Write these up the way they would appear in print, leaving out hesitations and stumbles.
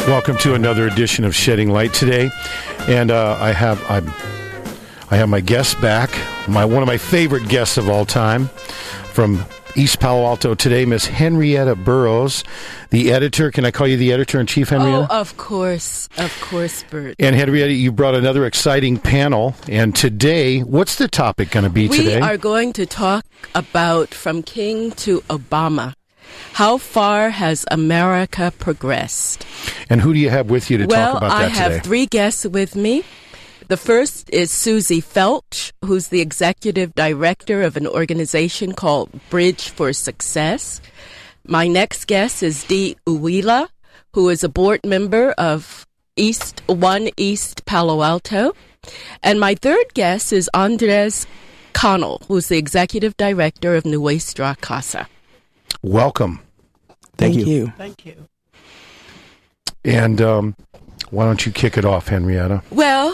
Welcome to another edition of Shedding Light today, and I have my guest back. One of my favorite guests of all time, from East Palo Alto today, Miss Henrietta Burrows, the editor. Can I call you the editor-in-chief, Henrietta? Oh, of course, Bert. And Henrietta, you brought another exciting panel, and today, what's the topic going to be today? We are going to talk about From King to Obama. How far has America progressed? And who do you have with you to talk about that today? Well, I have three guests with me. The first is Susie Felch, who's the executive director of an organization called Bridge for Success. My next guest is Dee Uwila, who is a board member of East Palo Alto. And my third guest is Andres Connell, who's the executive director of Nuestra Casa. Welcome. Thank you. Thank you. And why don't you kick it off, Henrietta? Well,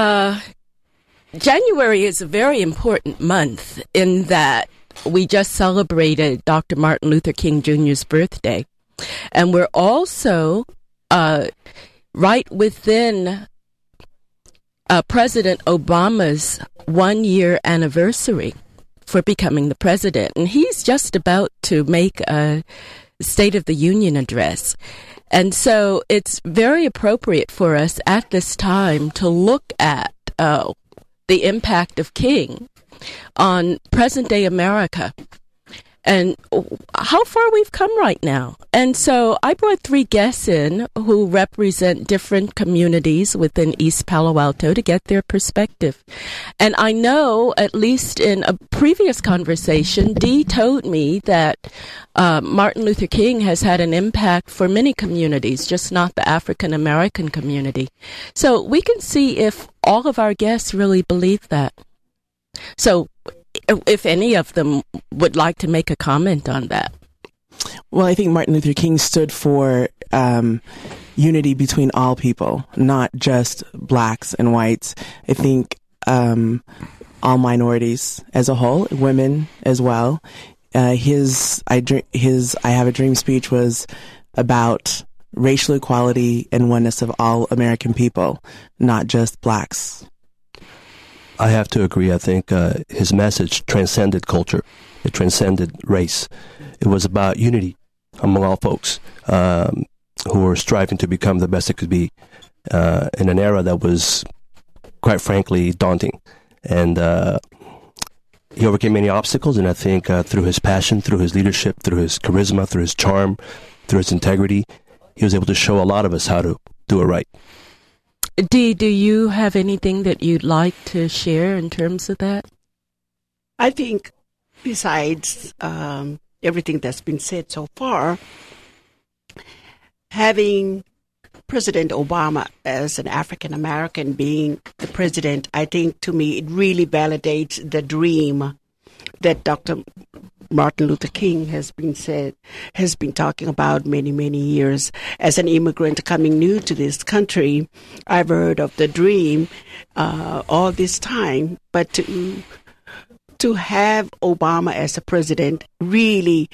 January is a very important month in that we just celebrated Dr. Martin Luther King Jr.'s birthday. And we're also right within President Obama's 1-year anniversary for becoming the president. And he's just about to make a State of the Union address. And so it's very appropriate for us at this time to look at the impact of King on present-day America and how far we've come right now. And so I brought three guests in who represent different communities within East Palo Alto to get their perspective. And I know, at least in a previous conversation, Dee told me that Martin Luther King has had an impact for many communities, just not the African American community. So we can see if all of our guests really believe that. So if any of them would like to make a comment on that. Well, I think Martin Luther King stood for unity between all people, not just blacks and whites. I think all minorities as a whole, women as well. His I Have a Dream speech was about racial equality and oneness of all American people, not just blacks. I have to agree. I think his message transcended culture. It transcended race. It was about unity among all folks who were striving to become the best it could be in an era that was, quite frankly, daunting. And he overcame many obstacles, and I think through his passion, through his leadership, through his charisma, through his charm, through his integrity, he was able to show a lot of us how to do it right. Dee, do you have anything that you'd like to share in terms of that? I think besides everything that's been said so far, having President Obama as an African American being the president, I think to me it really validates the dream that Dr. Martin Luther King has been talking about many years. As an immigrant coming new to this country, I've heard of the dream all this time, but to have Obama as a president really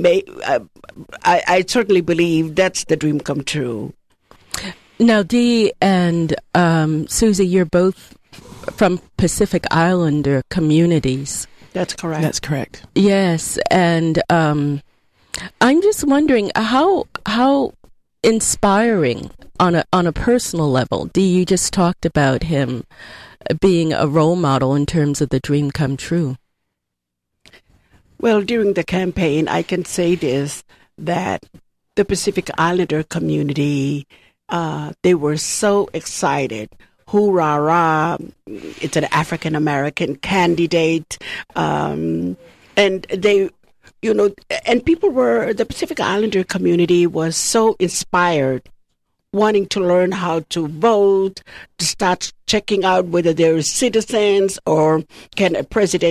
I certainly believe that's the dream come true. Now, Dee and Susie, you're both from Pacific Islander communities. That's correct. That's correct. Yes, and I'm just wondering how inspiring on a personal level. Dee, you just talked about him being a role model in terms of the dream come true. Well, during the campaign, I can say this, that the Pacific Islander community, they were so excited. Hoorah, it's an African-American candidate. And they, and the Pacific Islander community was so inspired, wanting to learn how to vote, to start checking out whether they're citizens or can a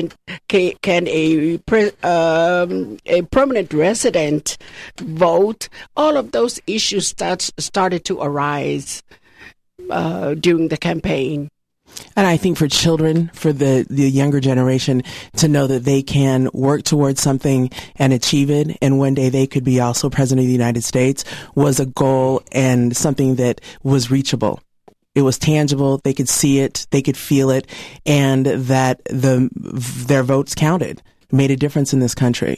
permanent resident vote. All of those issues started to arise during the campaign. And I think for children, for the younger generation, to know that they can work towards something and achieve it, and one day they could be also president of the United States, was a goal and something that was reachable. It was tangible. They could see it. They could feel it, and that their votes counted, made a difference in this country.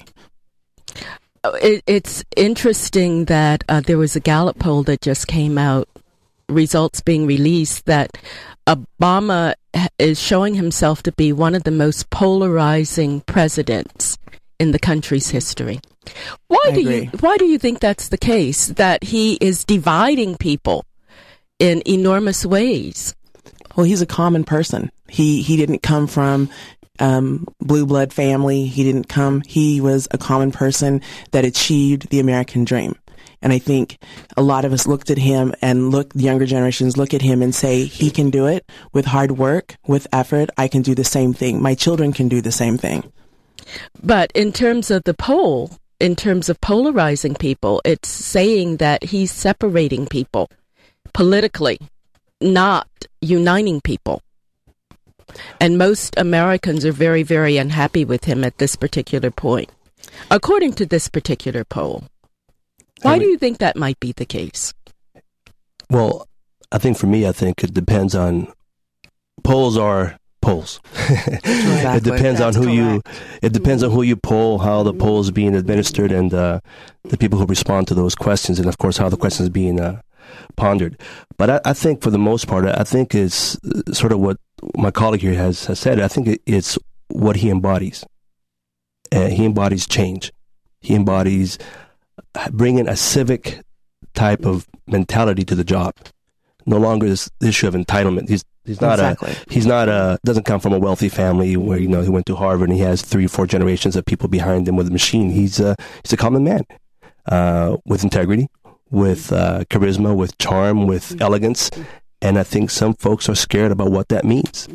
It's interesting that there was a Gallup poll that just came out, results being released, that Obama is showing himself to be one of the most polarizing presidents in the country's history. Why do you think that's the case, that he is dividing people in enormous ways? Well, he's a common person. He didn't come from blue blood family. He was a common person that achieved the American dream. And I think a lot of us looked at him, and younger generations look at him and say, he can do it with hard work, with effort. I can do the same thing. My children can do the same thing. But in terms of the poll, in terms of polarizing people, it's saying that he's separating people politically, not uniting people. And most Americans are very, very unhappy with him at this particular point, according to this particular poll. Why do you think that might be the case? Well, I think it depends on, polls are polls. Exactly. It depends on who you poll, how the poll is being administered, and the people who respond to those questions, and of course how the questions are being pondered. But I think for the most part, I think it's sort of what my colleague here has said. I think it's what he embodies. He embodies change. He embodies bringing a civic type of mentality to the job. No longer this issue of entitlement. Doesn't come from a wealthy family where, he went to Harvard and he has 3 or 4 generations of people behind him with a machine. He's a common man, with integrity, with charisma, with charm, with elegance. And I think some folks are scared about what that means.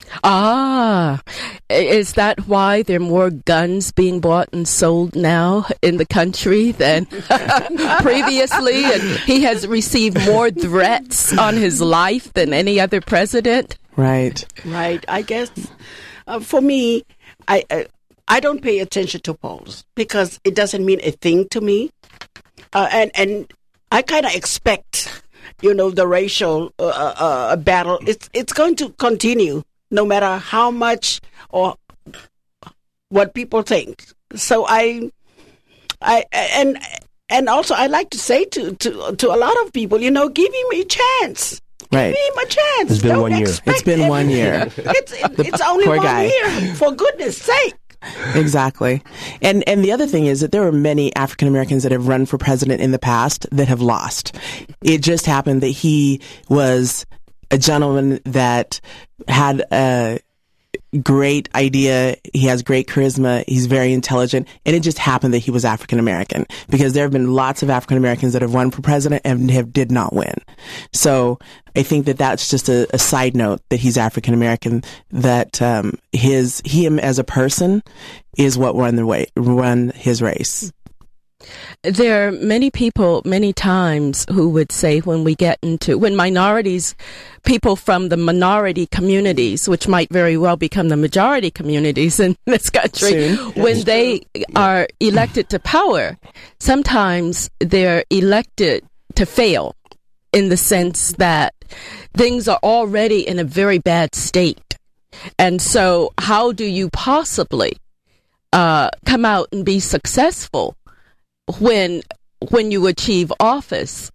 Is that why there are more guns being bought and sold now in the country than previously? And he has received more threats on his life than any other president? Right. I guess for me, I don't pay attention to polls because it doesn't mean a thing to me. And I kind of expect, the racial battle. It's going to continue, no matter how much or what people think. So and also I like to say to a lot of people, give him a chance. Right. Give him a chance. It's been 1 year. It's been 1 year. It's only 1 year, for goodness sake. Exactly. And the other thing is that there were many African Americans that have run for president in the past that have lost. It just happened that he was a gentleman that had a great idea. He has great charisma. He's very intelligent. And it just happened that he was African American, because there have been lots of African Americans that have run for president and did not win. So I think that that's just a side note, that he's African American, that him as a person is what run his race. There are many people, many times, who would say when minorities, people from the minority communities, which might very well become the majority communities in this country, when they are elected to power, sometimes they're elected to fail, in the sense that things are already in a very bad state. And so how do you possibly come out and be successful when you achieve office?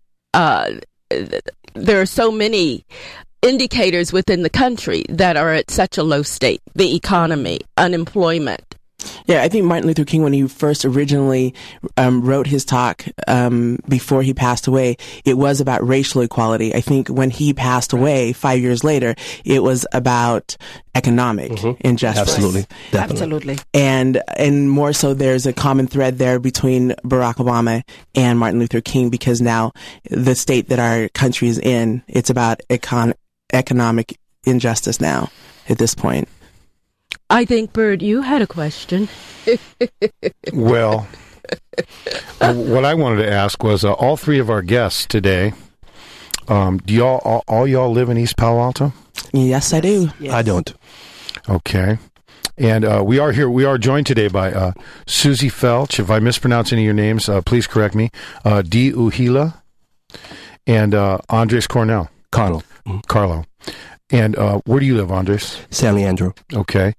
There are so many indicators within the country that are at such a low state: the economy, unemployment. Yeah, I think Martin Luther King, when he first originally wrote his talk before he passed away, it was about racial equality. I think when he passed away 5 years later, it was about economic injustice. Absolutely. Definitely. Absolutely. And more so, there's a common thread there between Barack Obama and Martin Luther King, because now the state that our country is in, it's about economic injustice now at this point. I think, Bird, you had a question. Well, what I wanted to ask was, all 3 of our guests today, do all y'all live in East Palo Alto? Yes, I do. Yes. I don't. Okay. And we are joined today by Susie Felch. If I mispronounce any of your names, please correct me. Dee Uhila and Andres Cornell. Carlo. Carlo. And where do you live, Andres? San Leandro. Okay.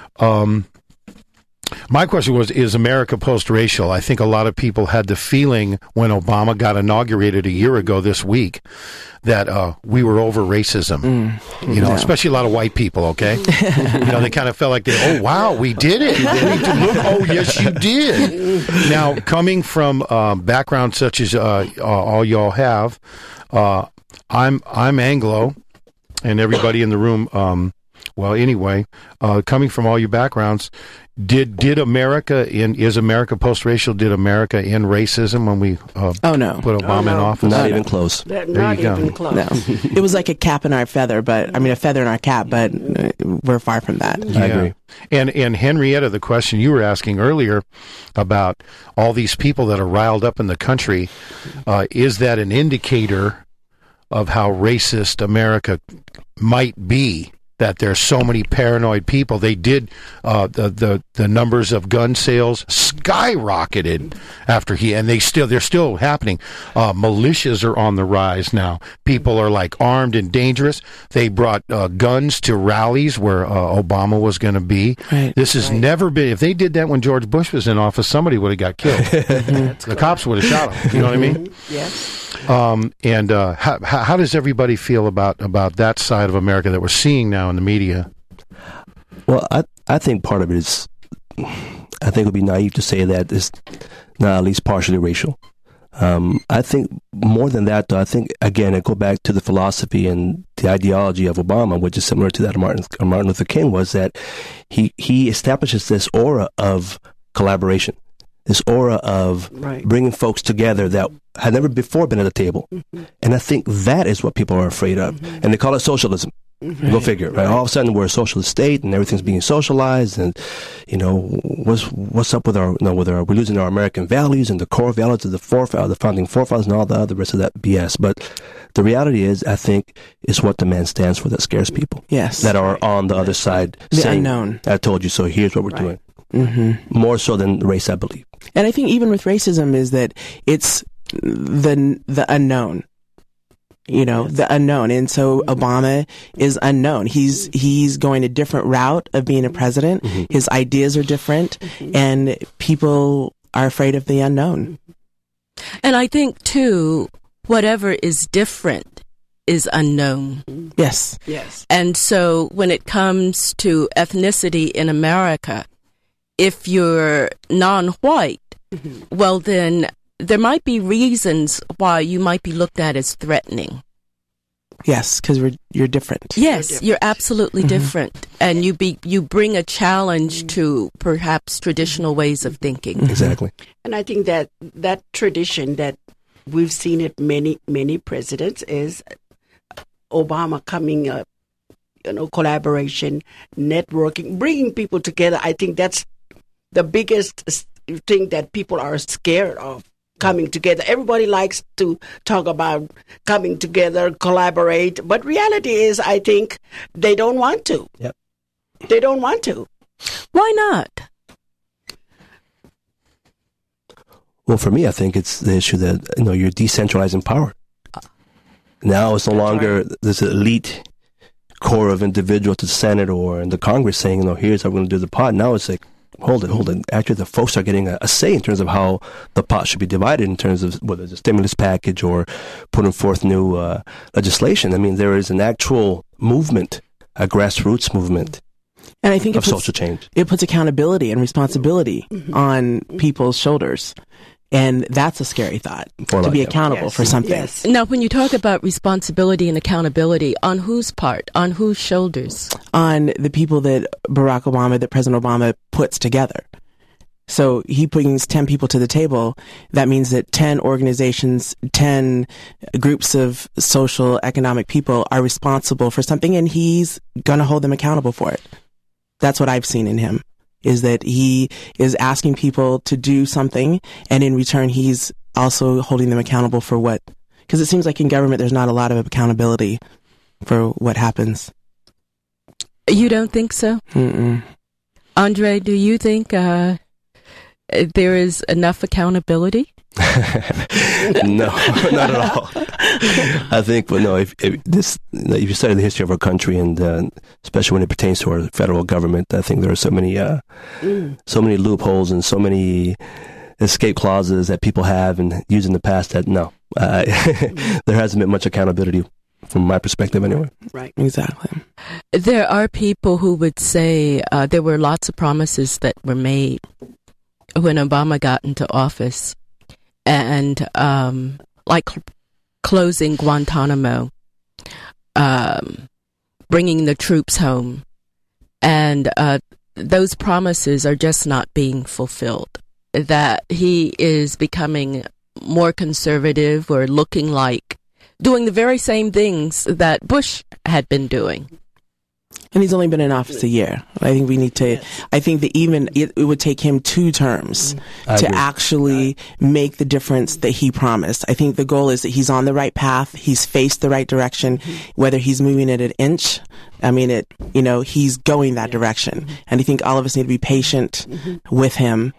My question was, is America post-racial? I think a lot of people had the feeling when Obama got inaugurated a year ago this week that we were over racism, especially a lot of white people, okay? They kind of felt like, oh, wow, we did it. Oh, yes, you did. Now, coming from backgrounds such as all y'all have, I'm Anglo, and everybody in the room, coming from all your backgrounds, Did America is America post-racial? Did America end racism when we put Obama in office? Not even close. Not even close. No, it was like a cap in our feather, a feather in our cap, but we're far from that. Yeah. I agree. And Henrietta, the question you were asking earlier about all these people that are riled up in the country, is that an indicator of how racist America might be? That there's so many paranoid people. They did the numbers of gun sales skyrocketed after they're still happening. Militias are on the rise now. People are like armed and dangerous. They brought guns to rallies where Obama was going to be. Right. This has never been. If they did that when George Bush was in office, somebody would have got killed. The cops would have shot him. You know what I mean? Yes. And how does everybody feel about that side of America that we're seeing now in the media? Well, I think part of it is, I think it would be naive to say that it's not at least partially racial. I think more than that, though, I think, again, I go back to the philosophy and the ideology of Obama, which is similar to that of Martin Luther King, was that he establishes this aura of collaboration, this aura of bringing folks together that had never before been at a table. Mm-hmm. And I think that is what people are afraid of. Mm-hmm. And they call it socialism. Mm-hmm. Go figure, right? All of a sudden we're a socialist state and everything's being socialized, and what's up with we're losing our American values and the core values of the founding forefathers and all the other rest of that BS. But the reality is, I think, is what the man stands for that scares people. Yes. That are on the other side the saying, unknown. I told you so, here's what we're doing. Mm-hmm. More so than race, I believe. And I think even with racism is that it's the unknown. The unknown. And so Obama is unknown. He's going a different route of being a president. Mm-hmm. His ideas are different, and people are afraid of the unknown. And I think, too, whatever is different is unknown. Yes. Yes. And so when it comes to ethnicity in America, if you're non-white, well, then there might be reasons why you might be looked at as threatening. Yes, because you're different. Yes, you're absolutely different, and you bring a challenge to perhaps traditional ways of thinking. Exactly. And I think that tradition that we've seen at many presidents is Obama coming up, collaboration, networking, bringing people together. I think that's the biggest thing that people are scared of, coming together. Everybody likes to talk about coming together, collaborate, but reality is, I think, they don't want to. Yep. They don't want to. Why not? Well, for me, I think it's the issue that, you're decentralizing power. Now it's no longer this elite core of individuals to the Senate or in the Congress saying, here's how we're going to do the pot. Now it's like, hold it. Actually, the folks are getting a say in terms of how the pot should be divided in terms of whether it's a stimulus package or putting forth new legislation. I mean, there is an actual movement, a grassroots movement. And I think of social change. It puts accountability and responsibility on people's shoulders. And that's a scary thought, to be accountable for something. Yes. Now, when you talk about responsibility and accountability, on whose part? On whose shoulders? On the people that President Obama puts together. So he brings 10 people to the table. That means that 10 organizations, 10 groups of social, economic people are responsible for something, and he's going to hold them accountable for it. That's what I've seen in him. Is that he is asking people to do something, and in return, he's also holding them accountable for what? Because it seems like in government, there's not a lot of accountability for what happens. You don't think so? Mm-mm. Andre, do you think there is enough accountability? No, not at all. I think, but no. If you study the history of our country, and especially when it pertains to our federal government, I think there are so many loopholes and so many escape clauses that people have and used in the past that there hasn't been much accountability from my perspective, anyway. Right. Exactly. There are people who would say there were lots of promises that were made when Obama got into office. And like closing Guantanamo, bringing the troops home, and those promises are just not being fulfilled. That he is becoming more conservative or looking like doing the very same things that Bush had been doing. And he's only been in office a year. I think we need to, I think that even it would take him 2 terms to actually make the difference that he promised. I think the goal is that he's on the right path. He's faced the right direction, whether he's moving it an inch. I mean, he's going that direction. And I think all of us need to be patient with him.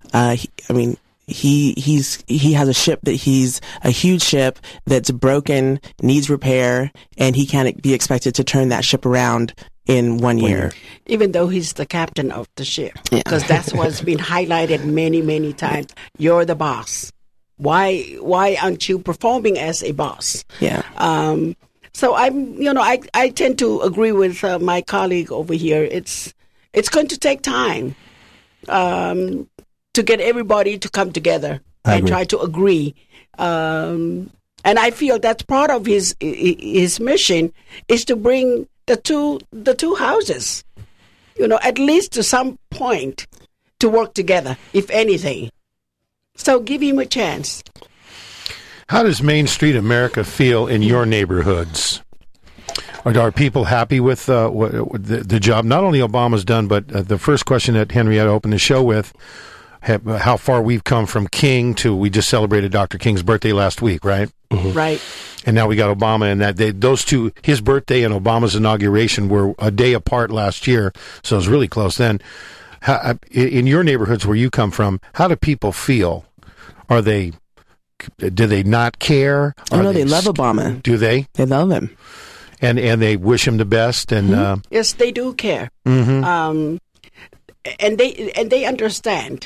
He has a ship he's a huge ship that's broken, needs repair, and he can't be expected to turn that ship around in 1 year. Even though he's the captain of the ship, because that's what's been highlighted many, many times. You're the boss. Why aren't you performing as a boss? Yeah. So I tend to agree with my colleague over here. It's going to take time to get everybody to come together and try to agree. And I feel that's part of his mission is to bring the two houses, at least to some point, to work together, if anything. So give him a chance. How does Main Street America feel in your neighborhoods? Are people happy with the job not only Obama's done, but the first question that Henrietta opened the show with, how far we've come from King to, we just celebrated Dr. King's birthday last week, right? Mm-hmm. Right. And now we got Obama, and those two, his birthday and Obama's inauguration, were a day apart last year, so it was really close then. In your neighborhoods where you come from, how do people feel? Do they not care? Oh, no, they love Obama. Do they? They love him. And they wish him the best. And yes, they do care. Mm-hmm. And they understand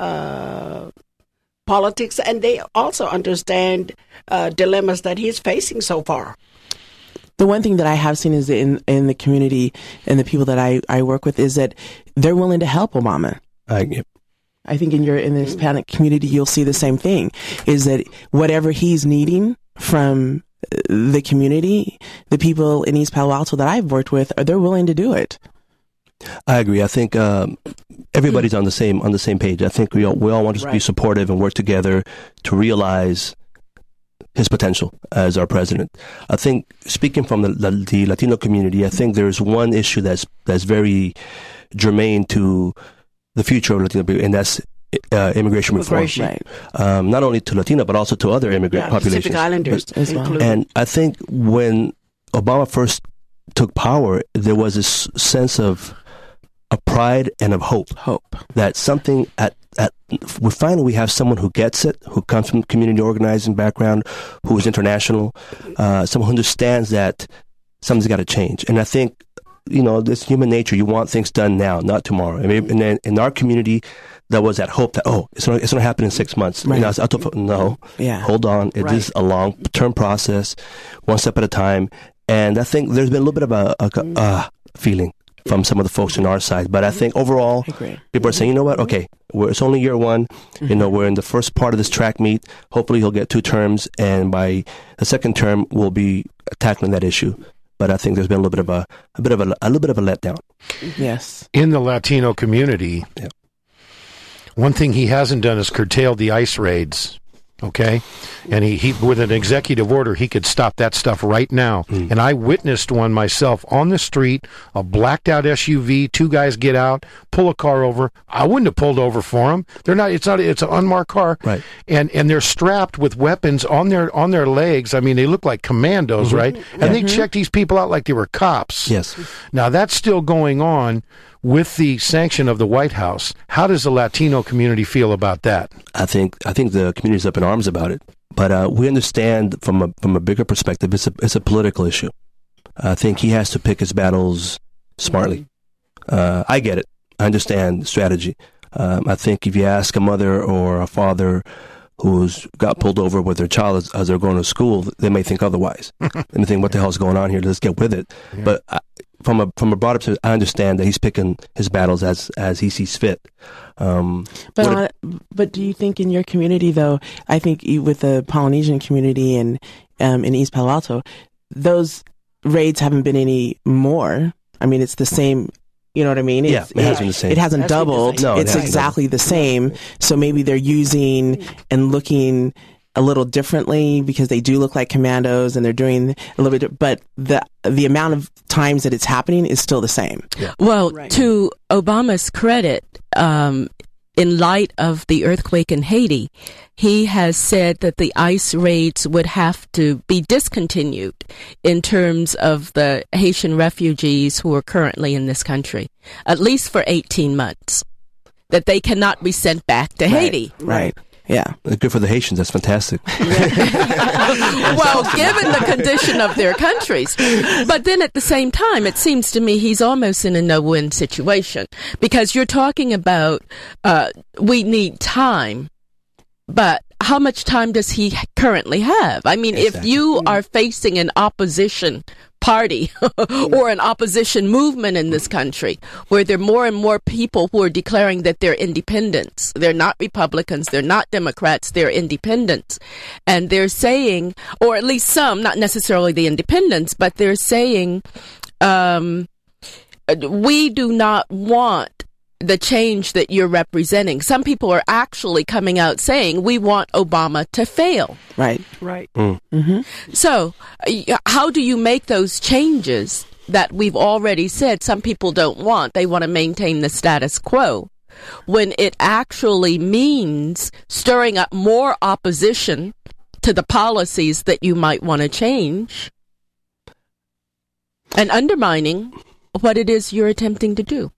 politics, and they also understand dilemmas that he's facing so far. The one thing that I have seen is in the community and the people that I work with is that they're willing to help Obama. I think in the Hispanic community, you'll see the same thing, is that whatever he's needing from the community, the people in East Palo Alto that I've worked with, they're willing to do it. I agree. I think everybody's on the same page. I think we all want to be supportive and work together to realize his potential as our president. I think, speaking from the Latino community, I think there's one issue that's very germane to the future of Latino people, and that's immigration reform. Right. Not only to Latino, but also to other immigrant populations. Pacific Islanders as well. And I think when Obama first took power, there was this sense of pride and of hope that something we have someone who gets it, who comes from community organizing background, who is international, someone who understands that something's got to change. And I think, this human nature, you want things done now, not tomorrow. I mean, and then in our community, there was that hope that, it's going to happen in 6 months. Right. I thought, no, hold on. It is a long-term process, one step at a time. And I think there's been a little bit of a feeling from some of the folks on our side. But I think overall, people are saying, you know what? Okay, it's only year one. We're in the first part of this track meet. Hopefully he'll get 2 terms. And by the second term, we'll be tackling that issue. But I think there's been a little bit of a letdown. Yes. In the Latino community, one thing he hasn't done is curtailed the ICE raids. Okay, and he with an executive order, he could stop that stuff right now. And I witnessed one myself on the street, a blacked out SUV, two guys get out, pull a car over. I wouldn't have pulled over for them. It's an unmarked car. Right. And they're strapped with weapons on their legs. I mean, they look like commandos, right? And they checked these people out like they were cops. Yes. Now that's still going on with the sanction of the White House. How does the Latino community feel about that? I think the community's up in arms about it, but we understand from a bigger perspective, it's a political issue. I think he has to pick his battles smartly. I get it. I understand strategy. I think if you ask a mother or a father who's got pulled over with their child as they're going to school, they may think otherwise. They may think, what the hell's going on here? Let's get with it. Yeah. But from a broader perspective, I understand that he's picking his battles as he sees fit. But do you think in your community, though, I think with the Polynesian community in East Palo Alto, those raids haven't been any more? I mean, it's the same. You know what I mean? It has been the same. It hasn't doubled. No, it's exactly the same. So maybe they're using and looking a little differently because they do look like commandos and they're doing a little bit, but the amount of times that it's happening is still the same. Yeah. Well, to Obama's credit, in light of the earthquake in Haiti, he has said that the ICE raids would have to be discontinued in terms of the Haitian refugees who are currently in this country, at least for 18 months, that they cannot be sent back to Haiti. Right. Yeah. Good for the Haitians. That's fantastic. Well, given the condition of their countries. But then at the same time, it seems to me he's almost in a no-win situation because you're talking about we need time, but how much time does he currently have? I mean, if you are facing an opposition party or an opposition movement in this country where there are more and more people who are declaring that they're independents. They're not Republicans, they're not Democrats, they're independents. And they're saying, or at least some, not necessarily the independents, but they're saying, we do not want the change that you're representing. Some people are actually coming out saying, we want Obama to fail. Right. Mm-hmm. So, how do you make those changes that we've already said some people don't want? They want to maintain the status quo when it actually means stirring up more opposition to the policies that you might want to change and undermining what it is you're attempting to do.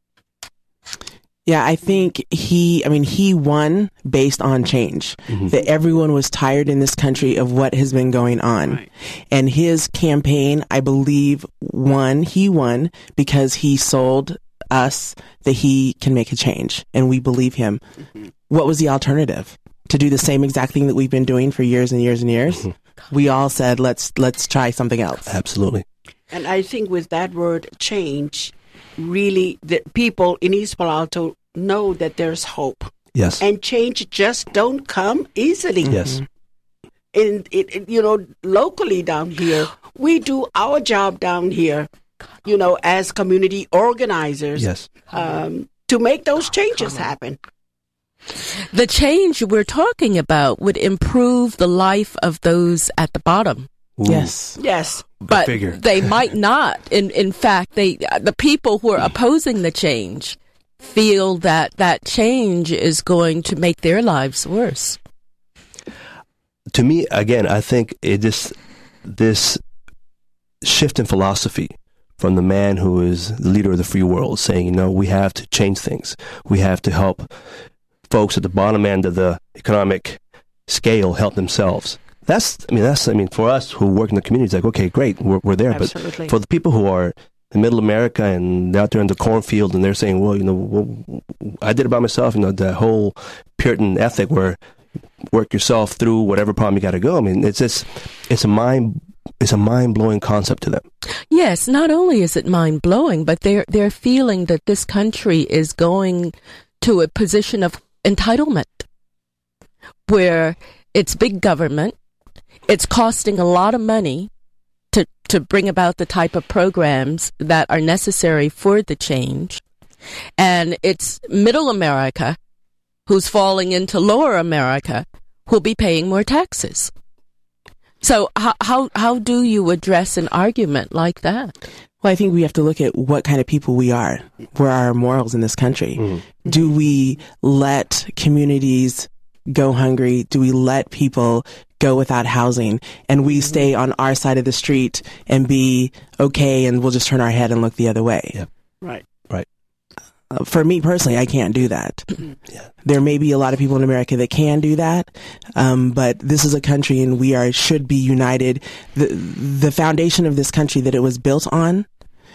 Yeah, I think he won based on change. Mm-hmm. That everyone was tired in this country of what has been going on. Right. And his campaign, I believe, he won because he sold us that he can make a change. And we believe him. Mm-hmm. What was the alternative? To do the same exact thing that we've been doing for years and years and years? Mm-hmm. We all said, let's try something else. Absolutely. And I think with that word change, really, the people in East Palo Alto know that there's hope. Yes. And change just don't come easily. Yes. And locally down here, we do our job down here, as community organizers. Yes. To make those changes happen. The change we're talking about would improve the life of those at the bottom. Ooh. Yes. But they might not. In fact, the people who are opposing the change feel that change is going to make their lives worse. To me, again, I think this shift in philosophy from the man who is the leader of the free world saying, we have to change things. We have to help folks at the bottom end of the economic scale help themselves. That's for us who work in the community, it's like, okay, great, we're there. Absolutely. But for the people who are in middle America and they're out there in the cornfield and they're saying, I did it by myself, the whole Puritan ethic where work yourself through whatever problem you got to go. I mean, it's a mind-blowing concept to them. Yes, not only is it mind-blowing, but they're feeling that this country is going to a position of entitlement where it's big government. It's costing a lot of money to bring about the type of programs that are necessary for the change. And it's middle America who's falling into lower America who'll be paying more taxes. So how do you address an argument like that? Well, I think we have to look at what kind of people we are. Where are our morals in this country? Mm-hmm. Do we let communities go hungry? Do we let people go without housing? And we stay on our side of the street and be okay, and we'll just turn our head and look the other way. Yeah. Right. For me personally, I can't do that. Yeah. There may be a lot of people in America that can do that, but this is a country, and we should be united. The foundation of this country that it was built on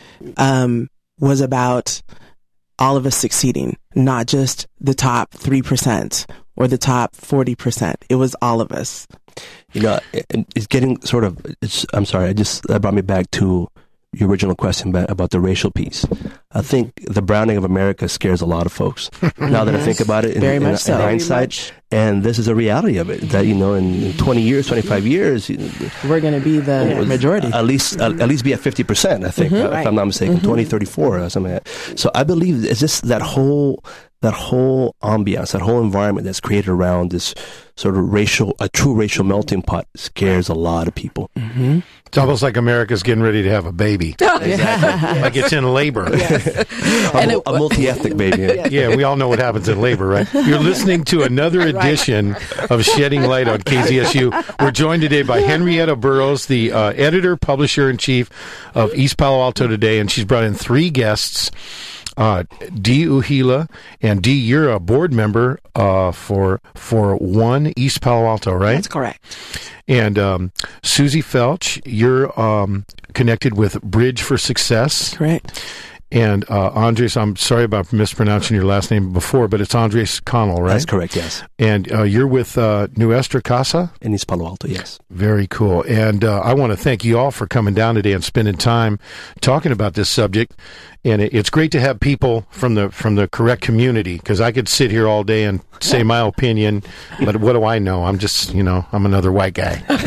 was about all of us succeeding, not just the top 3% or the top 40%. It was all of us. You know, it's getting sort of. I'm sorry. That brought me back to your original question about the racial piece. I think the browning of America scares a lot of folks. Now that I think about it in hindsight, and this is a reality of it, that, in 20 years, 25 years, we're going to be the majority. At least be at 50%, I think, if I'm not mistaken, 2034 or something like that. So I believe it's just that whole ambiance, that whole environment that's created around this sort of a true racial melting pot scares a lot of people. Mm-hmm. It's almost like America's getting ready to have a baby. Exactly. Like it's in labor. A multi-ethnic baby. Yeah, we all know what happens in labor, right? You're listening to another edition of Shedding Light on KZSU. We're joined today by Henrietta Burroughs, the editor, publisher-in-chief of East Palo Alto Today, and she's brought in 3 guests. Dee Uhila, and Dee, you're a board member for One East Palo Alto, right? That's correct. And Susie Felch, you're connected with Bridge for Success. Correct. And Andres, I'm sorry about mispronouncing your last name before, but it's Andres Connell, right? That's correct, yes. And you're with Nuestra Casa? In East Palo Alto, yes. Very cool. And I want to thank you all for coming down today and spending time talking about this subject. And it's great to have people from the correct community, because I could sit here all day and say my opinion, but what do I know? I'm just, I'm another white guy. Well,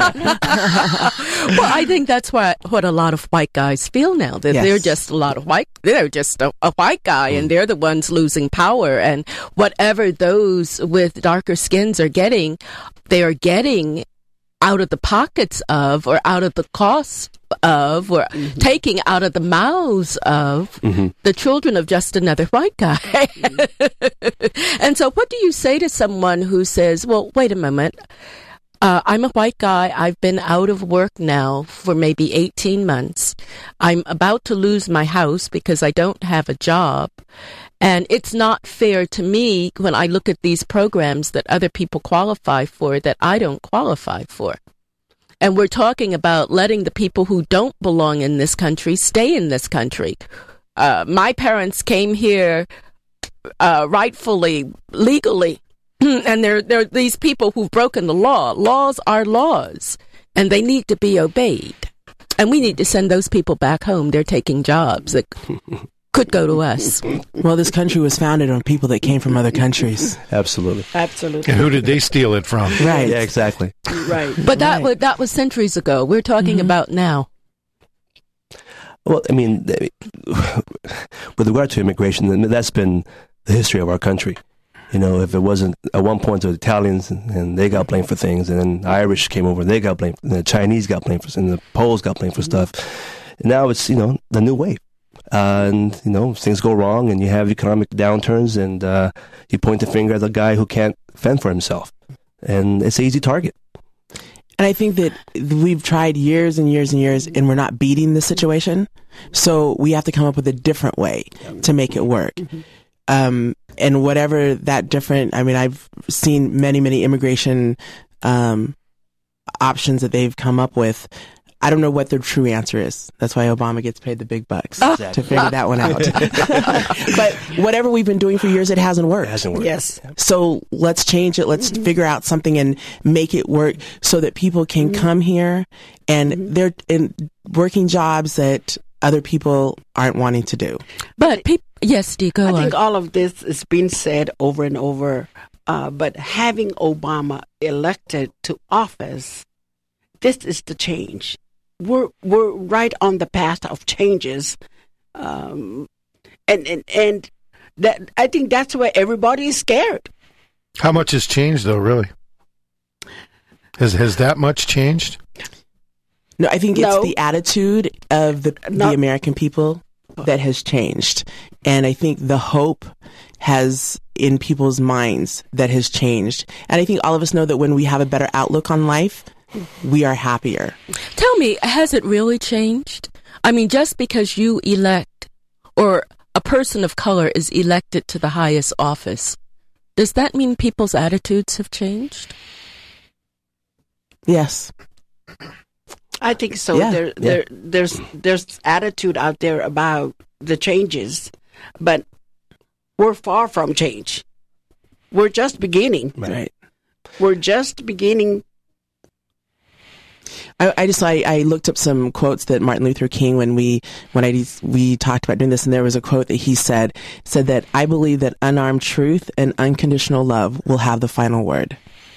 I think that's what a lot of white guys feel now, that they're just they're just a white guy, and they're the ones losing power. And whatever those with darker skins are getting, they are getting out of the pockets of, or out of the cost of, or taking out of the mouths of the children of just another white guy. And so what do you say to someone who says, well, wait a moment, I'm a white guy. I've been out of work now for maybe 18 months. I'm about to lose my house because I don't have a job. And it's not fair to me when I look at these programs that other people qualify for that I don't qualify for. And we're talking about letting the people who don't belong in this country stay in this country. My parents came here rightfully, legally. And there are these people who've broken the law. Laws are laws, and they need to be obeyed. And we need to send those people back home. They're taking jobs that could go to us. Well, this country was founded on people that came from other countries. Absolutely. Absolutely. And who did they steal it from? Right. Yeah, exactly. Right. But that was centuries ago. We're talking about now. Well, I mean, with regard to immigration, that's been the history of our country. If it wasn't, at one point, the Italians, and they got blamed for things, and then the Irish came over, and they got blamed, and the Chinese got blamed for, and the Poles got blamed for stuff. And now it's, the new wave. And, things go wrong, and you have economic downturns, and you point the finger at the guy who can't fend for himself. And it's an easy target. And I think that we've tried years and years and years, and we're not beating the situation. So we have to come up with a different way to make it work. And whatever that different, I've seen many immigration options that they've come up with. I don't know what the true answer is. That's why Obama gets paid the big bucks to figure that one out. But whatever we've been doing for years, it hasn't worked. Yes. So let's change it. Let's figure out something and make it work so that people can come here and they're in working jobs that other people aren't wanting to do. But yes, Dee, go on. I think all of this is being said over and over, but having Obama elected to office, this is the change. We're right on the path of changes, and that I think that's where everybody is scared. How much has changed, though, really? Has that much changed? No, I think No. it's the attitude of the American people that has changed. And I think the hope has in people's minds that has changed. And I think all of us know that when we have a better outlook on life, we are happier. Tell me, has it really changed? I mean, just because you elect or a person of color is elected to the highest office, does that mean people's attitudes have changed? Yes. I think so. Yeah. There's attitude out there about the changes, but we're far from change. We're just beginning. Right. We're just beginning. I looked up some quotes that Martin Luther King, when we talked about doing this, and there was a quote that he said that I believe that unarmed truth and unconditional love will have the final word.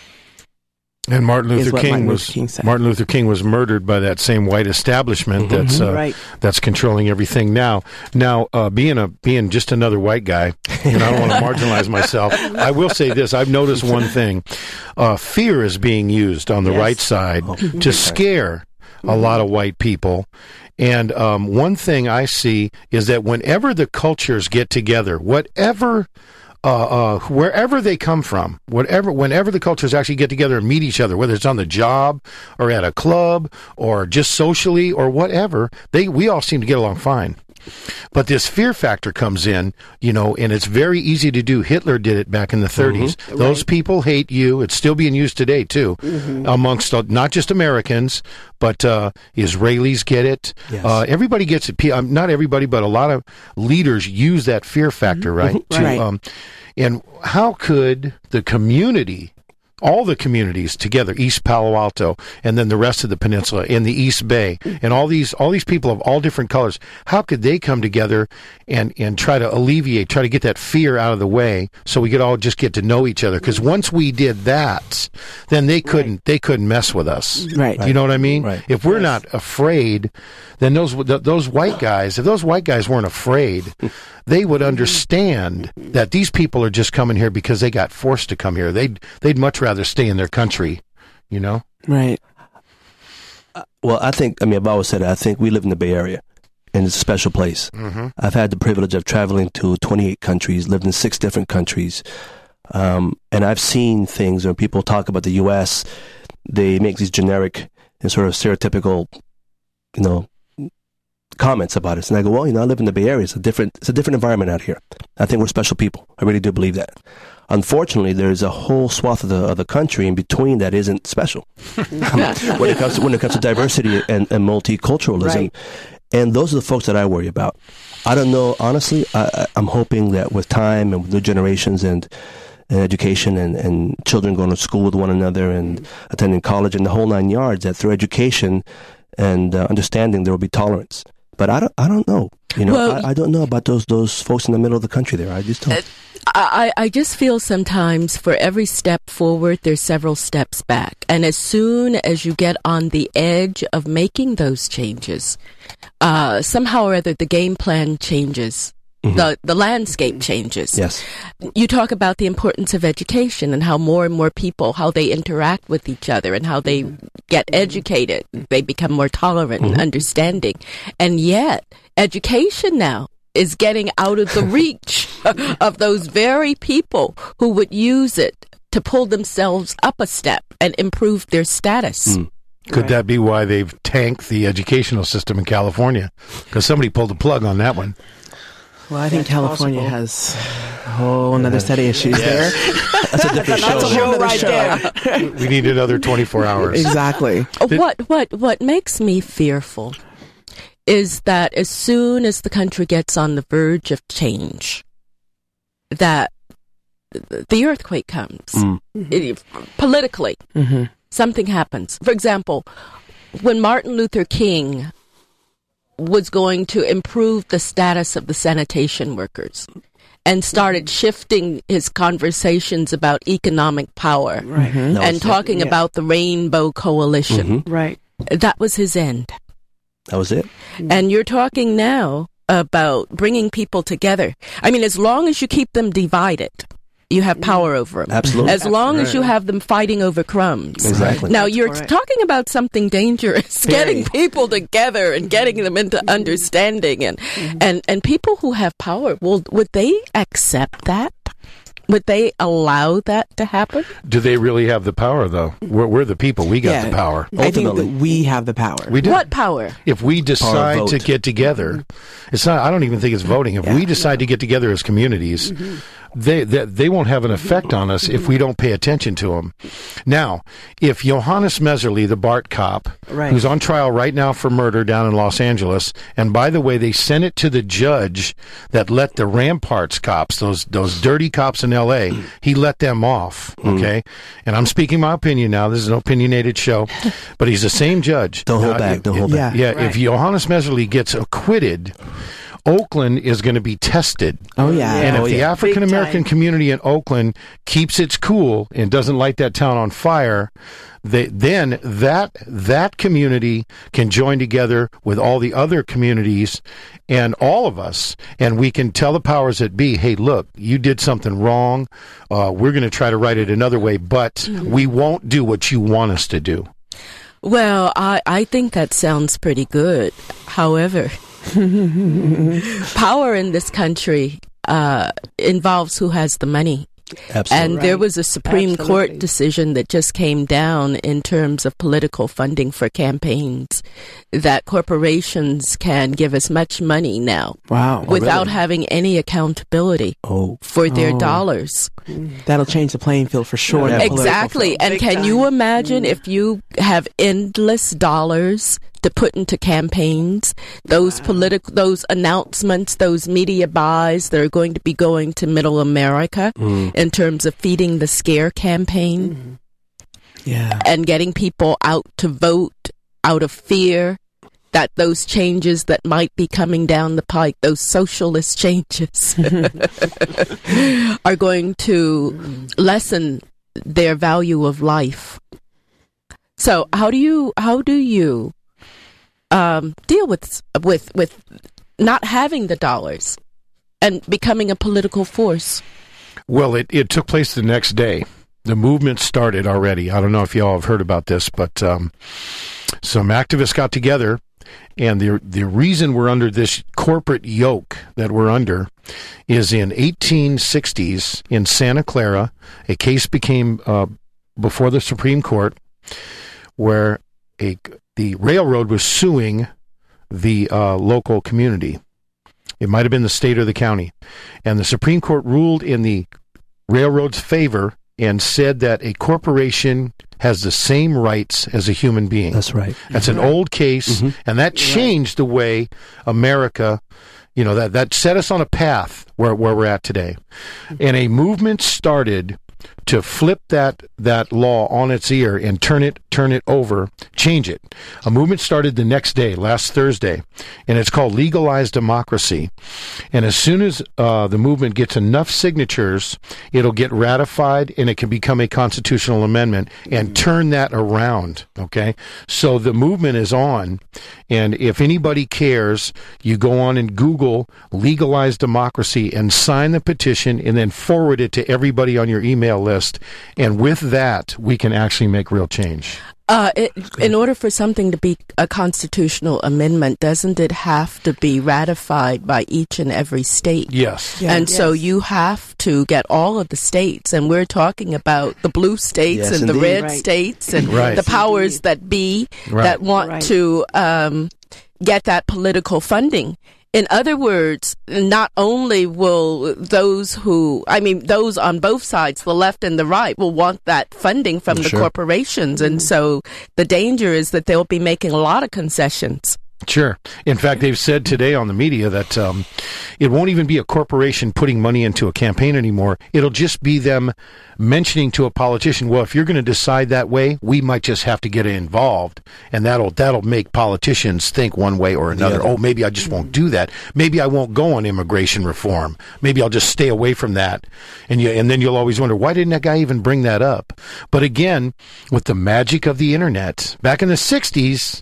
And Martin Is Luther what King Martin was Luther King said. Martin Luther King was murdered by that same white establishment Right. that's controlling everything now. Now, being just another white guy, and I don't want to marginalize myself, I will say this: I've noticed one thing: fear is being used on the Yes. right side to scare a lot of white people. And one thing I see is that whenever the cultures get together, wherever they come from, whenever the cultures actually get together and meet each other, whether it's on the job or at a club or just socially or whatever, we all seem to get along fine. But this fear factor comes in, and it's very easy to do. Hitler did it back in the 30s. Those people hate you. It's still being used today, too, amongst not just Americans, but Israelis get it. Yes. Everybody gets it. Not everybody, but a lot of leaders use that fear factor, right? Right. And how could the community, all the communities together, East Palo Alto, and then the rest of the peninsula, and the East Bay, and all these people of all different colors, how could they come together and try to get that fear out of the way, so we could all just get to know each other? Because once we did that, then they couldn't mess with us. Right. You know what I mean? Right. If we're not afraid, then those white guys, if those white guys weren't afraid, they would understand that these people are just coming here because they got forced to come here. They'd much rather stay in their country, Right. Well, I've always said it. I think we live in the Bay Area, and it's a special place. Mm-hmm. I've had the privilege of traveling to 28 countries, lived in 6 different countries, and I've seen things when people talk about the U.S., they make these generic and sort of stereotypical, comments about it. And I go, well, I live in the Bay Area. It's a different environment out here. I think we're special people. I really do believe that. Unfortunately, there's a whole swath of the country in between that isn't special when it comes to diversity and multiculturalism. Right. And those are the folks that I worry about. I don't know, honestly. I'm hoping that with time and with new generations and education and children going to school with one another and attending college and the whole 9 yards, that through education and understanding there will be tolerance. But I don't know. I don't know about those folks in the middle of the country there. I just don't. I just feel sometimes for every step forward, there's several steps back. And as soon as you get on the edge of making those changes, somehow or other, the game plan changes. The landscape changes. Yes. You talk about the importance of education and how more and more people, how they interact with each other and how they get educated. They become more tolerant and understanding. And yet, education now is getting out of the reach of those very people who would use it to pull themselves up a step and improve their status. Could that be why they've tanked the educational system in California? Because somebody pulled the plug on that one. Well, I think California has a whole another set of issues there. That's a different show. That's a whole other show. We need another 24 hours. Exactly. What makes me fearful is that as soon as the country gets on the verge of change, that the earthquake comes. Politically, something happens. For example, when Martin Luther King was going to improve the status of the sanitation workers and started shifting his conversations about economic power and talking about the Rainbow Coalition. Right. That was his end. That was it. And you're talking now about bringing people together. I mean, as long as you keep them divided, you have power over them. Absolutely. As long as you have them fighting over crumbs. Exactly. Now, That's you're correct. talking about something dangerous, getting people together and getting them into understanding. And people who have power, would they accept that? Would they allow that to happen? Do they really have the power, though? We're the people. We got the power. I think Ultimately. that we have the power. We do. What power? If we decide vote. to get together, it's not. I don't even think it's voting. If we decide to get together as communities, they won't have an effect on us if we don't pay attention to them. Now, if Johannes Messerly, the BART cop, Right. who's on trial right now for murder down in Los Angeles, and by the way, they sent it to the judge that let the Ramparts cops, those dirty cops in L.A., he let them off. Okay, and I'm speaking my opinion now. This is an opinionated show, but he's the same judge. Don't hold back. Don't hold back. Yeah. Yeah, if Johannes Messerly gets acquitted, Oakland is going to be tested. Oh, yeah. And if Oh, the yeah. African American Big time. community in Oakland keeps its cool and doesn't light that town on fire, then that community can join together with all the other communities and all of us, and we can tell the powers that be, hey, look, you did something wrong. We're going to try to right it another way, but we won't do what you want us to do. Well, I think that sounds pretty good. However, power in this country involves who has the money. Absolutely. And there was a Supreme Court Absolutely. decision that just came down in terms of political funding for campaigns that corporations can give as much money now Wow. without really? having any accountability Oh, for their Oh. dollars. That'll change the playing field for sure. in the political Exactly. field. And Big can you time. imagine if you have endless dollars to put into campaigns, those those announcements, those media buys that are going to be going to middle America in terms of feeding the scare campaign Yeah. and getting people out to vote out of fear that those changes that might be coming down the pike, those socialist changes, are going to lessen their value of life. So how do you deal with not having the dollars and becoming a political force? Well, it took place the next day. The movement started already. I don't know if you all have heard about this, but some activists got together, and the reason we're under this corporate yoke that we're under is in 1860s in Santa Clara, a case became before the Supreme Court where the railroad was suing the local community. It might have been the state or the county. And the Supreme Court ruled in the railroad's favor and said that a corporation has the same rights as a human being. that's right. That's an old case, and that changed the way America, that set us on a path where we're at today. And a movement started to flip that law on its ear and turn it over, change it. A movement started the next day, last Thursday, and it's called Legalized Democracy. And as soon as the movement gets enough signatures, it'll get ratified and it can become a constitutional amendment and turn that around, okay? So the movement is on, and if anybody cares, you go on and Google Legalized Democracy and sign the petition and then forward it to everybody on your email list. And with that, we can actually make real change. In order for something to be a constitutional amendment, doesn't it have to be ratified by each and every state? Yes. Yeah. And so you have to get all of the states, and we're talking about the blue states Yes, and the indeed. red Right. states and Right. the powers that be Right. that want Right. to get that political funding. In other words, not only will those on both sides, the left and the right, will want that funding from the Sure. corporations. And so the danger is that they'll be making a lot of concessions. Sure. In fact, they've said today on the media that it won't even be a corporation putting money into a campaign anymore. It'll just be them mentioning to a politician, well, if you're going to decide that way, we might just have to get involved. And that'll make politicians think one way or another. Yeah. Oh, maybe I just won't do that. Maybe I won't go on immigration reform. Maybe I'll just stay away from that. And then you'll always wonder, why didn't that guy even bring that up? But again, with the magic of the internet, back in the 60s,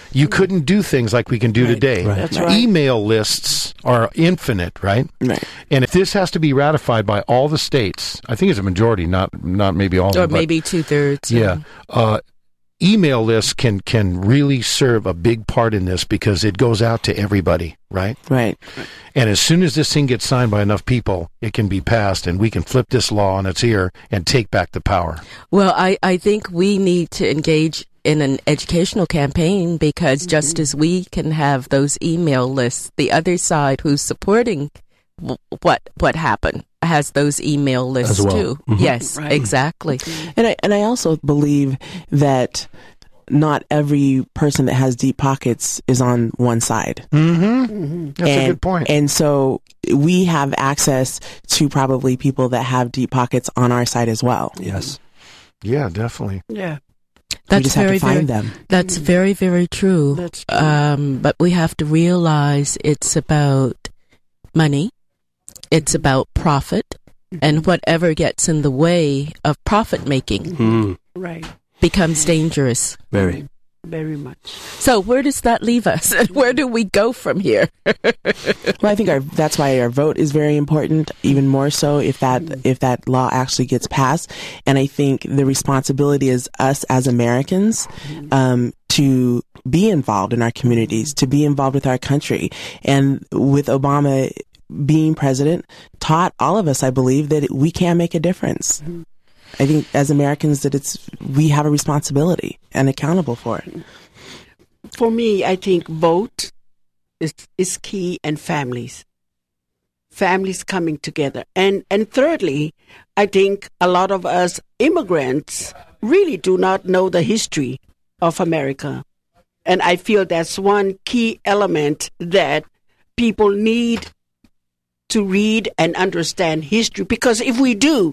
you couldn't do things like we can do today. Right. That's right. Email lists are infinite, right? Right. And if this has to be ratified by all the states, I think it's a majority, not maybe all of Or them. maybe 2/3. Yeah. Email lists can really serve a big part in this because it goes out to everybody, right? Right. And as soon as this thing gets signed by enough people, it can be passed and we can flip this law on its ear and take back the power. Well, I think we need to engage in an educational campaign because just as we can have those email lists, the other side who's supporting what happened has those email lists As well. too. Mhm. Yes, Right. exactly. And I also believe that not every person that has deep pockets is on one side. That's a good point. And so we have access to probably people that have deep pockets on our side as well. Yes. Yeah, definitely. Yeah. We just have to find them. That's very, very true. That's true. But we have to realize it's about money. It's about profit, and whatever gets in the way of profit making Mm, Right. becomes dangerous. very. Very much. So where does that leave us? And where do we go from here? Well, I think that's why our vote is very important, even more so if that law actually gets passed. And I think the responsibility is us as Americans to be involved in our communities, to be involved with our country. And with Obama being president, taught all of us, I believe, that we can make a difference. I think as Americans that we have a responsibility and accountable for it. For me, I think vote is key, and families coming together. And thirdly, I think a lot of us immigrants really do not know the history of America. And I feel that's one key element that people need to read and understand history, because if we do,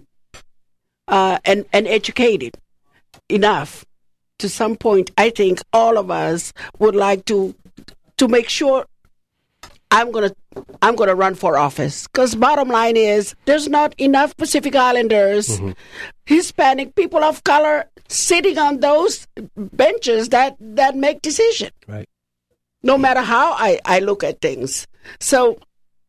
and educated enough, to some point, I think all of us would like to make sure I'm gonna run for office. Because bottom line is, there's not enough Pacific Islanders, Hispanic people of color sitting on those benches that make decisions. Right. No matter how I look at things. So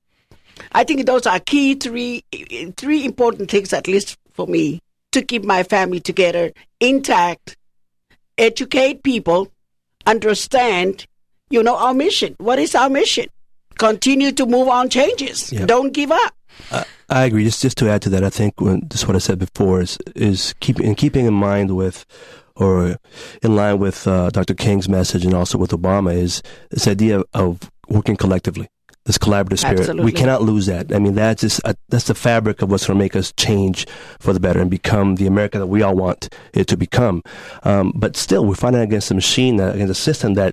I think those are key three important things, at least for me, to keep my family together, intact, educate people, understand, our mission. What is our mission? Continue to move on changes. Yeah. Don't give up. I agree. Just to add to that, I think just what I said before is keeping in mind with, or in line with Dr. King's message, and also with Obama, is this idea of working collectively. This collaborative spirit. Absolutely. We cannot lose that. I mean, that's the fabric of what's going to make us change for the better and become the America that we all want it to become. But still, we're fighting against a machine, against a system that,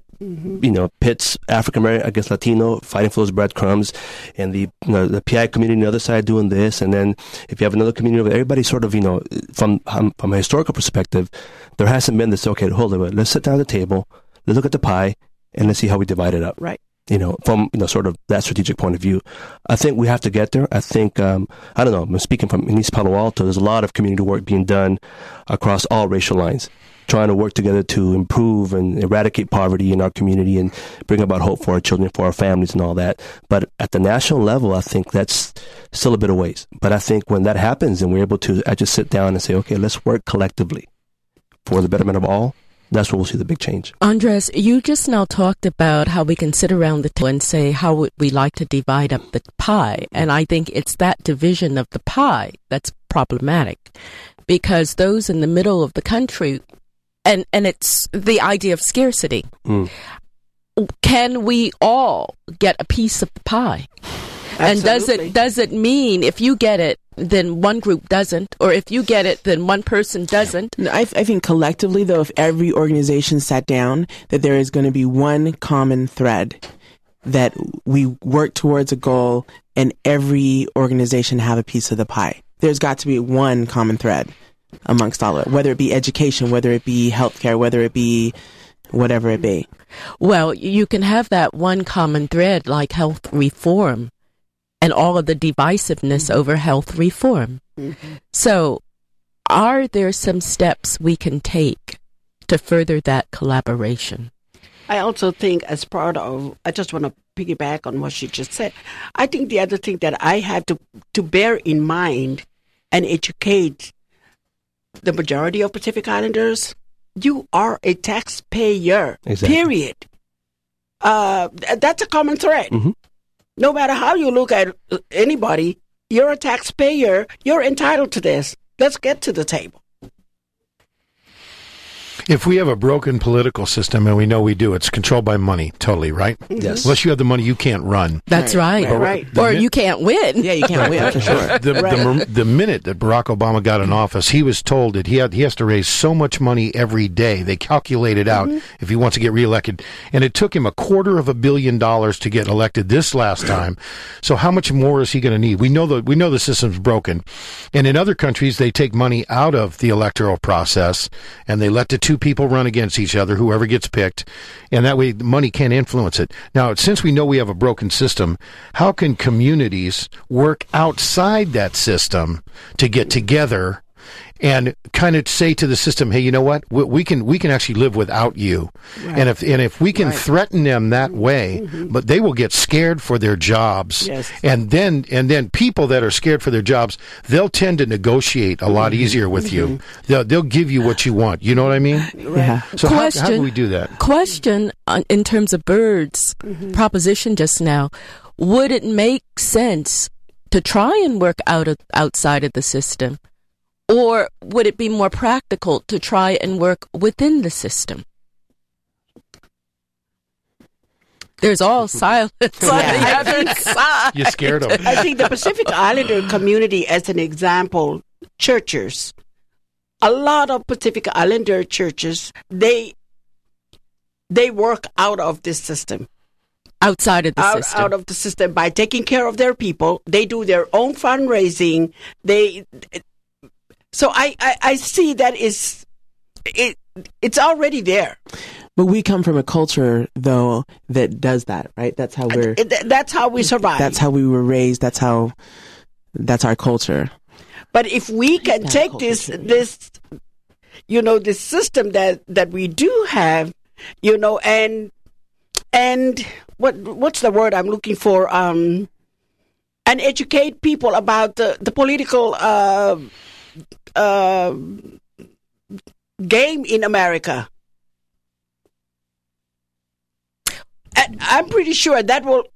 pits African American against Latino, fighting for those breadcrumbs, and the PI community on the other side doing this. And then if you have another community, everybody sort of, from a historical perspective, there hasn't been this, okay, hold on, let's sit down at the table, let's look at the pie, and let's see how we divide it up. Right. From sort of that strategic point of view. I think we have to get there. I think, I don't know, I'm speaking from in East Palo Alto, there's a lot of community work being done across all racial lines, trying to work together to improve and eradicate poverty in our community and bring about hope for our children, for our families and all that. But at the national level, I think that's still a bit of ways. But I think when that happens and we're able to just sit down and say, okay, let's work collectively for the betterment of all, that's where we'll see the big change. Andres, you just now talked about how we can sit around the table and say, how would we like to divide up the pie? And I think it's that division of the pie that's problematic, because those in the middle of the country, and it's the idea of scarcity. Can we all get a piece of the pie? Absolutely. And does it mean if you get it, then one group doesn't, or if you get it, then one person doesn't? I think collectively, though, if every organization sat down, that there is going to be one common thread, that we work towards a goal and every organization have a piece of the pie. There's got to be one common thread amongst all of it, whether it be education, whether it be healthcare, whether it be whatever it be. Well, you can have that one common thread like health reform and all of the divisiveness over health reform. So are there some steps we can take to further that collaboration? I also think as part of, I just want to piggyback on what she just said. I think the other thing that I have to bear in mind and educate the majority of Pacific Islanders, you are a taxpayer, period. That's a common thread. Mm-hmm. No matter how you look at anybody, you're a taxpayer. You're entitled to this. Let's get to the table. If we have a broken political system, and we know we do, it's controlled by money, totally, right? Yes. Unless you have the money, you can't run. That's right. Right. Or you can't win. Yeah, you can't win for sure. The minute that Barack Obama got in office, he was told that he has to raise so much money every day. They calculated out if he wants to get reelected, and it took him $250 million to get elected this last time. So how much more is he going to need? We know the system's broken, and in other countries they take money out of the electoral process and they let the two people run against each other, whoever gets picked, and that way the money can't influence it. Now, since we know we have a broken system, how can communities work outside that system to get together and kind of say to the system, hey, you know what? We can actually live without you. Right. And if we can threaten them that way, but they will get scared for their jobs. Yes. And then people that are scared for their jobs, they'll tend to negotiate a lot easier with you. They'll give you what you want. You know what I mean? Yeah. So how do we do that? Question in terms of Bird's proposition just now, would it make sense to try and work outside of the system? Or would it be more practical to try and work within the system? There's all silence on the other side. You scared them. I think the Pacific Islander community, as an example, churches, a lot of Pacific Islander churches, they work out of this system. Outside of the system. Out of the system by taking care of their people. They do their own fundraising. So I see that it's already there. But we come from a culture, though, that does that, right? That's how we survive. That's how we were raised. That's our culture. But if we can take this system that we do have, and what's the word I'm looking for? And educate people about the political game in America. And I'm pretty sure that will,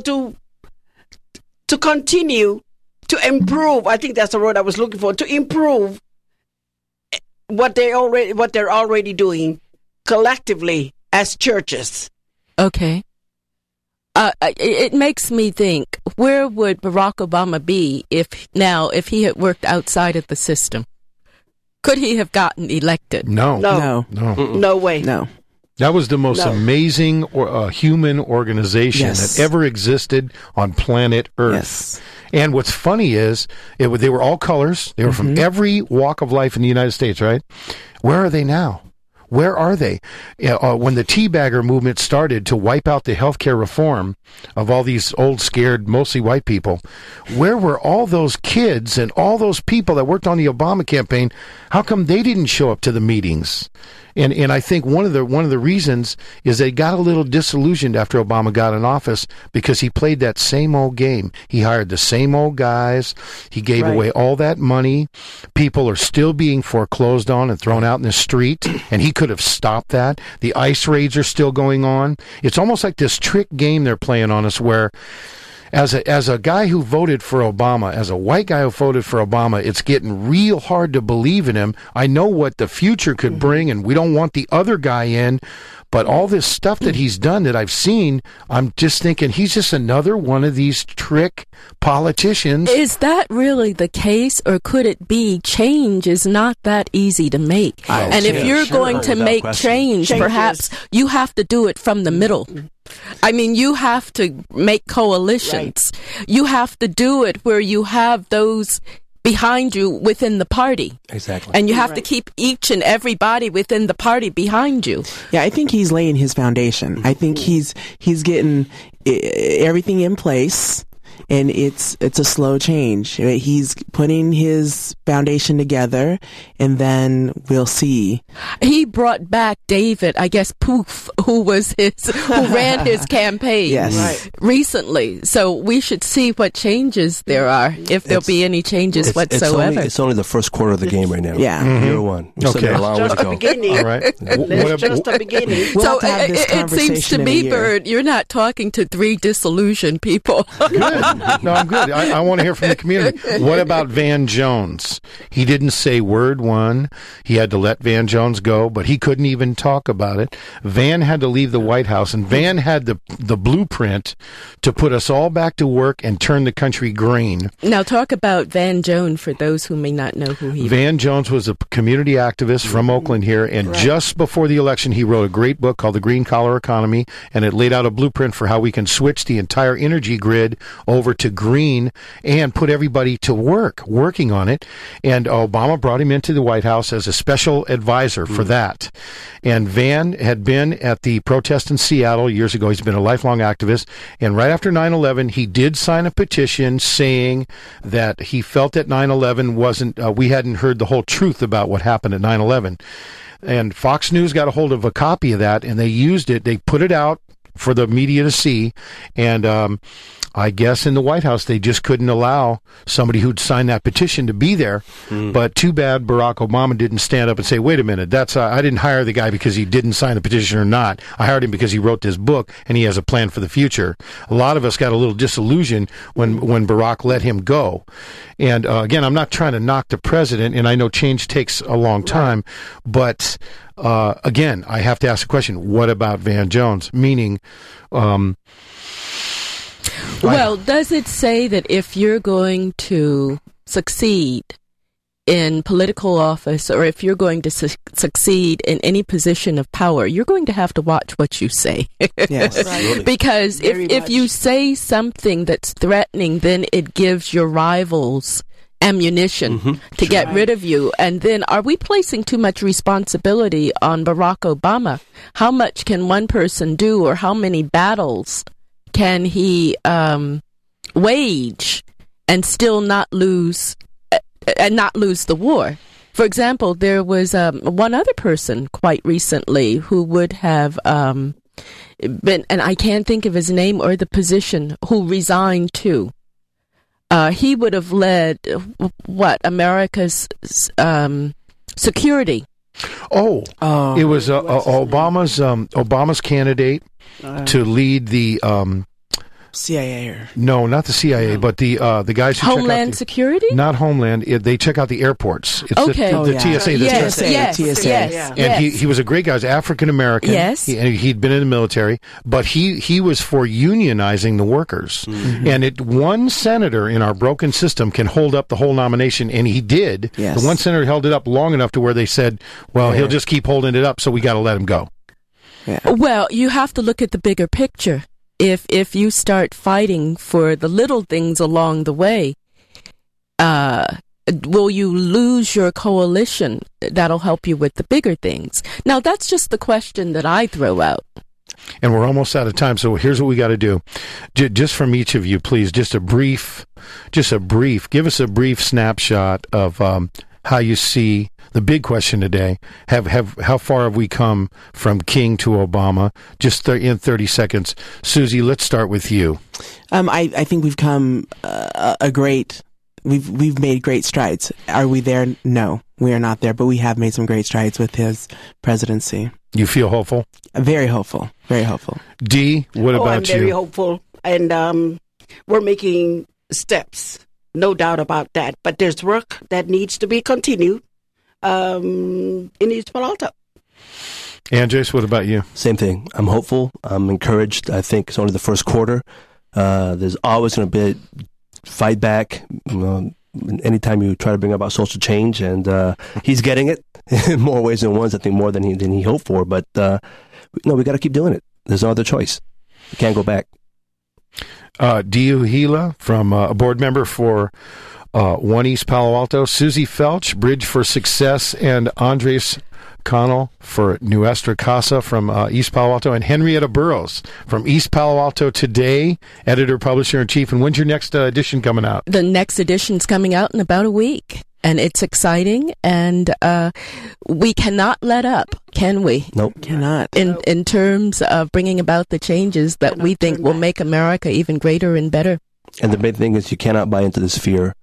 to continue to improve. I think that's the word I was looking for. To improve what they're already doing collectively as churches. Okay. It makes me think, where would Barack Obama be if he had worked outside of the system? Could he have gotten elected? No way. No. That was the most amazing human organization that ever existed on planet Earth. Yes. And what's funny is they were all colors. They were from every walk of life in the United States, right? Where are they now? Where are they? When the teabagger movement started to wipe out the healthcare reform of all these old, scared, mostly white people, where were all those kids and all those people that worked on the Obama campaign? How come they didn't show up to the meetings? And I think one of the reasons is they got a little disillusioned after Obama got in office because he played that same old game. He hired the same old guys. He gave away all that money. People are still being foreclosed on and thrown out in the street, and he could have stopped that. The ICE raids are still going on. It's almost like this trick game they're playing on us where as a guy who voted for Obama, as a white guy who voted for Obama, it's getting real hard to believe in him. I know what the future could bring, and we don't want the other guy in. But all this stuff that he's done that I've seen, I'm just thinking he's just another one of these trick politicians. Is that really the case, or could it be change is not that easy to make? And if you're going to make change, perhaps you have to do it from the middle. I mean, you have to make coalitions. Right. You have to do it where you have those behind you within the party. Exactly. And you have to keep each and everybody within the party behind you. Yeah, I think he's laying his foundation. I think he's getting everything in place. and it's a slow change. He's putting his foundation together, and then we'll see. He brought back David, I guess, Poof, who ran his campaign recently. So we should see what changes there are, if there'll be any changes whatsoever. It's only the first quarter of the game right now. Yeah. Year one. We still got a long way to go. Beginning. All right. That's just the beginning. We'll So have to have this it seems to conversation in a me, year. Bird, you're not talking to three disillusioned people. Good. No, I'm good. I want to hear from the community. What about Van Jones? He didn't say word one. He had to let Van Jones go, but he couldn't even talk about it. Van had to leave the White House, and Van had the blueprint to put us all back to work and turn the country green. Now talk about Van Jones for those who may not know who he is. Van Jones was a community activist from Oakland here, and just before the election, he wrote a great book called The Green Collar Economy, and it laid out a blueprint for how we can switch the entire energy grid over to green and put everybody to work, working on it. And Obama brought him into the White House as a special advisor for that. And Van had been at the protest in Seattle years ago. He's been a lifelong activist. And right after 9/11, he did sign a petition saying that he felt that 9/11 wasn't, we hadn't heard the whole truth about what happened at 9/11. And Fox News got a hold of a copy of that, and they used it. They put it out for the media to see. And I guess in the White House, they just couldn't allow somebody who'd signed that petition to be there. But too bad Barack Obama didn't stand up and say, wait a minute, that's I didn't hire the guy because he didn't sign the petition or not. I hired him because he wrote this book and he has a plan for the future. A lot of us got a little disillusioned when Barack let him go. And again, I'm not trying to knock the president, and I know change takes a long time, but again, I have to ask the question, what about Van Jones? Meaning, well, does it say that if you're going to succeed in political office, or if you're going to succeed in any position of power, you're going to have to watch what you say? Yes. Right. Because if you say something that's threatening, then it gives your rivals ammunition to get rid of you. And then are we placing too much responsibility on Barack Obama? How much can one person do, or how many battles can he wage and still not lose the war? For example, there was one other person quite recently who would have been, and I can't think of his name or the position, who resigned too. He would have led America's security. It was Obama's candidate to lead the CIA. No, not the CIA, but the guys who Homeland Security? Not Homeland. They check out the airports. It's Okay. the TSA. Yes. And he was a great guy. He was African American. Yes. He'd been in the military, but he was for unionizing the workers. And one senator in our broken system can hold up the whole nomination, and he did. Yes. The one senator held it up long enough to where they said, well, he'll just keep holding it up, so we got to let him go. Yeah. Well, you have to look at the bigger picture. If you start fighting for the little things along the way, will you lose your coalition that'll help you with the bigger things? Now, that's just the question that I throw out. And we're almost out of time, so here's what we got to do. Just from each of you, please, give us a brief snapshot of how you see the big question today. How far have we come from King to Obama? Just in 30 seconds. Susie, let's start with you. I think we've come we've made great strides. Are we there? No, we are not there, but we have made some great strides with his presidency. You feel hopeful? Very hopeful. Very hopeful. Dee, what about I'm very you? hopeful, and we're making steps, no doubt about that. But there's work that needs to be continued in East Palo Alto. Andres, what about you? Same thing. I'm hopeful. I'm encouraged. I think it's only the first quarter. There's always going to be a fight back. Anytime you try to bring about social change, and he's getting it in more ways than one. I think more than he hoped for. But we got to keep doing it. There's no other choice. We can't go back. Dee Uhila, from a board member for One East Palo Alto, Susie Felch, Bridge for Success, and Andres Connell for Nuestra Casa from East Palo Alto, and Henrietta Burrows from East Palo Alto Today, editor, publisher-in-chief. And when's your next edition coming out? The next edition's coming out in about a week. And it's exciting, and we cannot let up, can we? Nope. Cannot. In terms of bringing about the changes that we think will make America even greater and better. And the big thing is you cannot buy into this fear